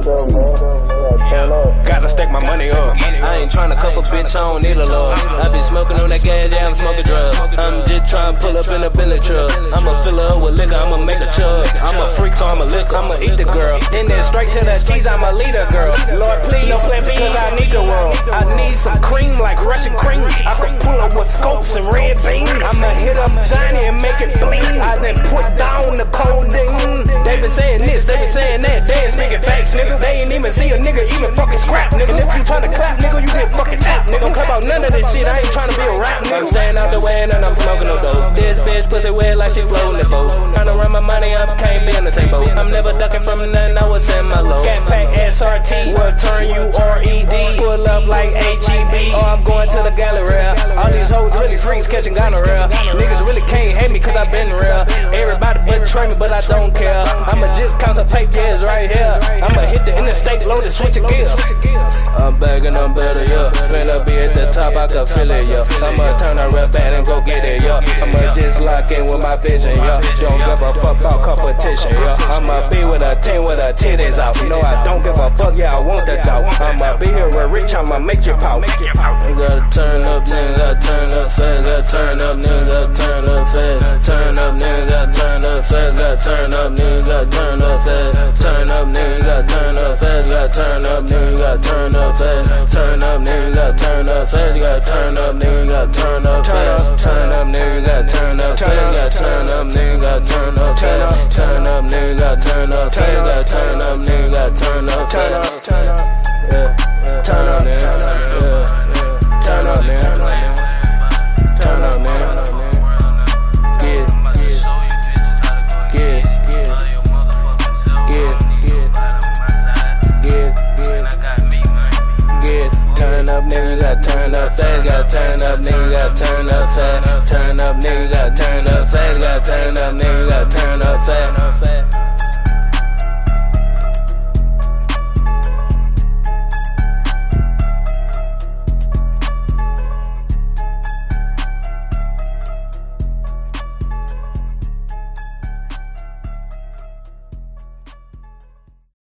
Gotta stack my money up. I ain't tryna cuff a bitch, I don't need a love. I been smoking on that gas, yeah, I'm smoking drugs. I'm just tryna pull up in a billet truck. I'ma fill her up with liquor, I'ma make a chug. I'm a freak, so I'ma lick, I'ma eat the girl. Then straight to the cheese, I'ma lead a girl. Lord, please, no plan B, cause I need the world. I need some cream like Russian cream. I can pull up with scopes and red beams. I'ma hit up Johnny and make it bling. I then put down the codeine. They been saying this, they been saying that. They ain't speaking facts, nigga. They ain't even see a nigga even fucking scrap, nigga. If you tryna clap, nigga, you get fucking tapped, nigga. Don't care about none of this shit. I ain't tryna be a rap, nigga. I'm staying out the way and I'm smoking no dope. This bitch pussy wet like she floating the boat. Tryna run my money up, can't be in the same boat. I'm never ducking from nothing, I was in my low. Cat pack SRT, will turn you RED. Pull up like HEB. Oh, I'm going to the gallery. All these hoes really freaks catching gonorrhea. Niggas really can't hate me cause I been real. Everybody betray me, but I don't care. I'ma just count some fake years right here. I'ma hit the interstate loaded, switching gears. I'm back and I'm better, yeah. Finna be at the top, I can feel it, yeah. I'ma turn a rap band and go get it, yeah. I'ma just lock in with my vision, yeah. Don't give a fuck about competition, yeah. I'ma be with a team with her titties out. No, I don't give a fuck, yeah, I want the doubt. I'ma be here with rich, I'ma make you pout. You gotta turn up, nigga, gotta turn up fast. Gotta turn up, nigga, gotta turn up fast. Turn up, nigga, gotta turn up fast. Gotta turn up, nigga, gotta turn up fast. Turn up, nigga, gotta turn up fast. Gotta turn up, nigga, gotta turn up fast. Turn up, nigga, gotta turn up fast. Gotta turn up, nigga, gotta turn up fast. Turn up, nigga, gotta turn up fast. Gotta turn up, nigga, gotta turn up fast. Turn up, nigga, gotta turn up fast. Gotta turn up, nigga, gotta turn up fast. Yeah, turn up, nigga. Turn up, nigga. Turn up, nigga. Turn up, nigga, gotta turn up fast. Gotta turn up, nigga, gotta turn up fast. Turn up, nigga, gotta turn up fast. Gotta turn up, nigga, gotta turn up fast.